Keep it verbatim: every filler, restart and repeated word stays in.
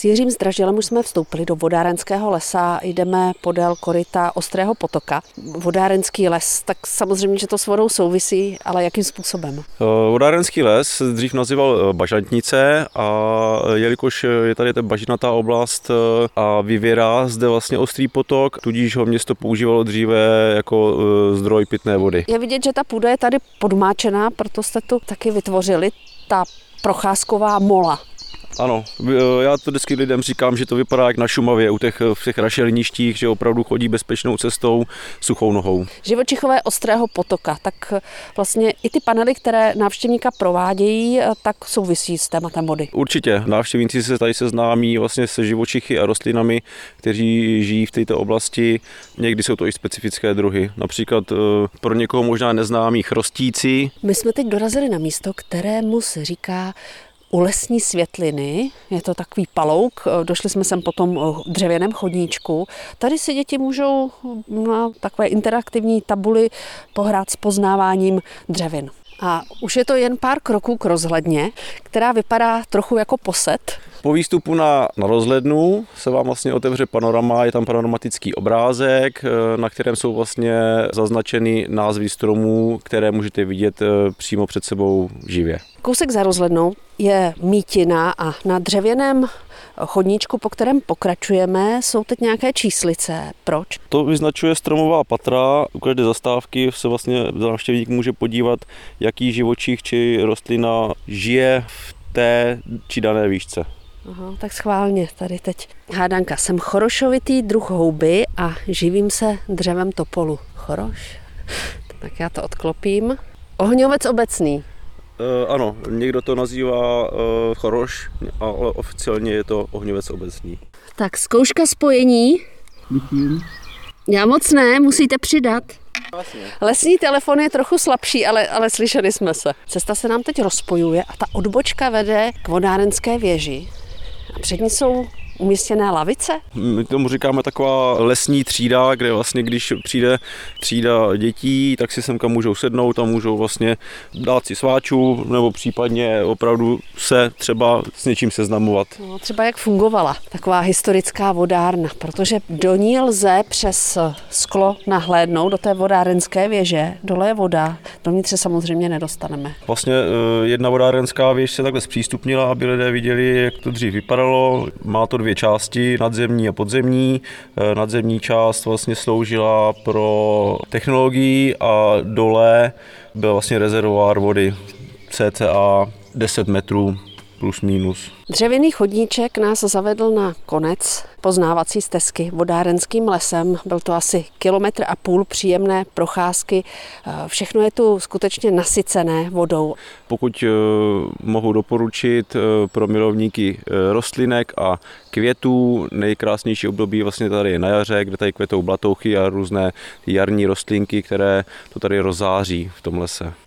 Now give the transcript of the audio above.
S Jiřím Zdražilem už jsme vstoupili do vodárenského lesa, jdeme podél koryta Ostrého potoka. Vodárenský les, tak samozřejmě, že to s vodou souvisí, ale jakým způsobem? Vodárenský les dřív nazýval Bažantnice a jelikož je tady ta bažinatá oblast a vyvěrá zde vlastně Ostrý potok, tudíž ho město používalo dříve jako zdroj pitné vody. Je vidět, že ta půda je tady podmáčená, proto jste tu taky vytvořili ta procházková mola. Ano, já to vždycky lidem říkám, že to vypadá jak na Šumavě u těch, v těch rašeliništích, že opravdu chodí bezpečnou cestou suchou nohou. Živočichové Ostrého potoka, tak vlastně i ty panely, které návštěvníka provádějí, tak souvisí s tématem vody. Určitě, návštěvníci se tady seznámí vlastně se živočichy a rostlinami, kteří žijí v této oblasti. Někdy jsou to i specifické druhy, například pro někoho možná neznámý chrostíci. My jsme teď dorazili na místo, kterému se říká U lesní světliny, je to takový palouk, došli jsme sem po tom dřevěném chodníčku. Tady si děti můžou na takové interaktivní tabuli pohrát s poznáváním dřevin. A už je to jen pár kroků k rozhledně, která vypadá trochu jako posed. Po výstupu na, na rozhlednu se vám vlastně otevře panorama, je tam panoramatický obrázek, na kterém jsou vlastně zaznačeny názvy stromů, které můžete vidět přímo před sebou živě. Kousek za rozhlednou je mítina a na dřevěném chodníčku, po kterém pokračujeme, jsou teď nějaké číslice. Proč? To vyznačuje stromová patra. U každé zastávky se vlastně návštěvník může podívat, jaký živočich či rostlina žije v té či dané výšce. Aha, tak schválně tady teď. Hádanka, jsem chorošovitý druh houby a živím se dřevem topolu. Choroš? Tak já to odklopím. Ohňovec obecný. E, ano, někdo to nazývá e, choroš, ale oficiálně je to ohňovec obecný. Tak zkouška spojení. Děkuji. Já moc ne, musíte přidat. Vlastně. Lesní telefon je trochu slabší, ale, ale slyšeli jsme se. Cesta se nám teď rozpojuje a ta odbočka vede k vodárenské věži. A před ní jsou umístěné lavice? My tomu říkáme taková lesní třída, kde vlastně, když přijde třída dětí, tak si semka můžou sednout a můžou vlastně dát si sváčů nebo případně opravdu se třeba s něčím seznamovat. No, třeba jak fungovala taková historická vodárna, protože do ní lze přes sklo nahlédnout do té vodárenské věže. Dole je voda, dovnitř se samozřejmě nedostaneme. Vlastně jedna vodárenská věž se takhle zpřístupnila, aby lidé viděli, jak to dřív vypadalo. Má to dvě části, nadzemní a podzemní. Nadzemní část vlastně sloužila pro technologii a dole byl vlastně rezervoár vody cca deset metrů plus minus. Dřevěný chodníček nás zavedl na konec poznávací stezky vodárenským lesem. Byl to asi kilometr a půl příjemné procházky. Všechno je tu skutečně nasycené vodou. Pokud mohu doporučit pro milovníky rostlinek a květů, nejkrásnější období vlastně tady je na jaře, kde tady kvetou blatouchy a různé jarní rostlinky, které to tady rozáří v tom lese.